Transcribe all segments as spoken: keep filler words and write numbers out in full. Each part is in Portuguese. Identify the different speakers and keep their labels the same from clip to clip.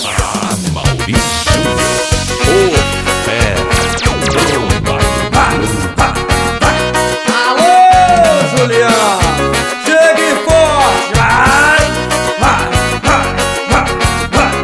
Speaker 1: Ah, Maurício, o fera.
Speaker 2: Alô, Julião, chegue forte, vai, vai, vai, vai, vai.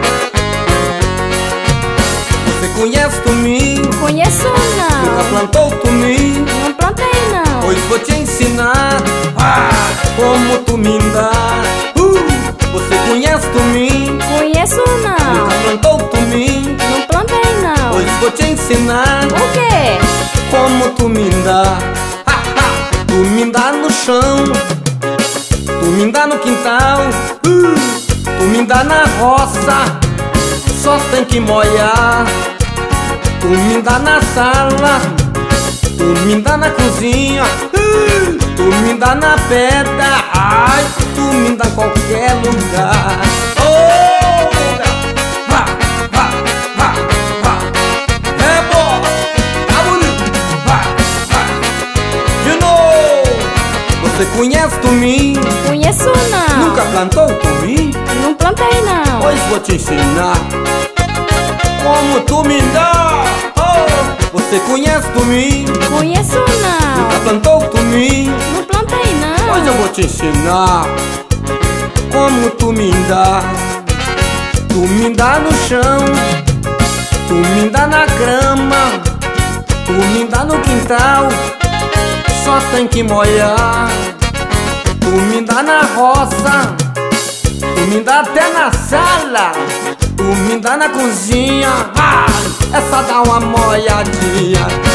Speaker 2: Você conhece tumim?
Speaker 3: Conheço não.
Speaker 2: Nunca plantou tumim?
Speaker 3: Não plantei não.
Speaker 2: Pois vou te ensinar ah, como tumim dá. Uh, você conhece tumim?
Speaker 3: Conheço não.
Speaker 2: Nunca plantou tumim?
Speaker 3: Não plantei não.
Speaker 2: Pois vou te ensinar
Speaker 3: O quê?
Speaker 2: como tumim dá. Ha, ha. Tumim dá no chão, tumim dá no quintal, uh, tumim dá na roça, só tem que molhar. Tumim dá na sala, tumim dá na cozinha, uh, tumim dá na pedra, ai, tumim dá em qualquer lugar. Oh, vá, vá, vá, vá. É bom, tá bonito, vá, vá. De novo. Você conhece tumim?
Speaker 3: Conheço não.
Speaker 2: Nunca plantou tumim?
Speaker 3: Não plantei não.
Speaker 2: Pois vou te ensinar como tumim dá. Oh, você conhece tumim?
Speaker 3: Conheço não.
Speaker 2: Nunca plantou tumim?
Speaker 3: Não plantei não.
Speaker 2: Pois eu vou te ensinar como tumim dá. Tumim dá no chão, tumim dá na grama, tumim dá no quintal, só tem que molhar. Tumim dá na roça, tumim dá até na sala, tumim dá na cozinha, ah, é só dar uma molhadinha.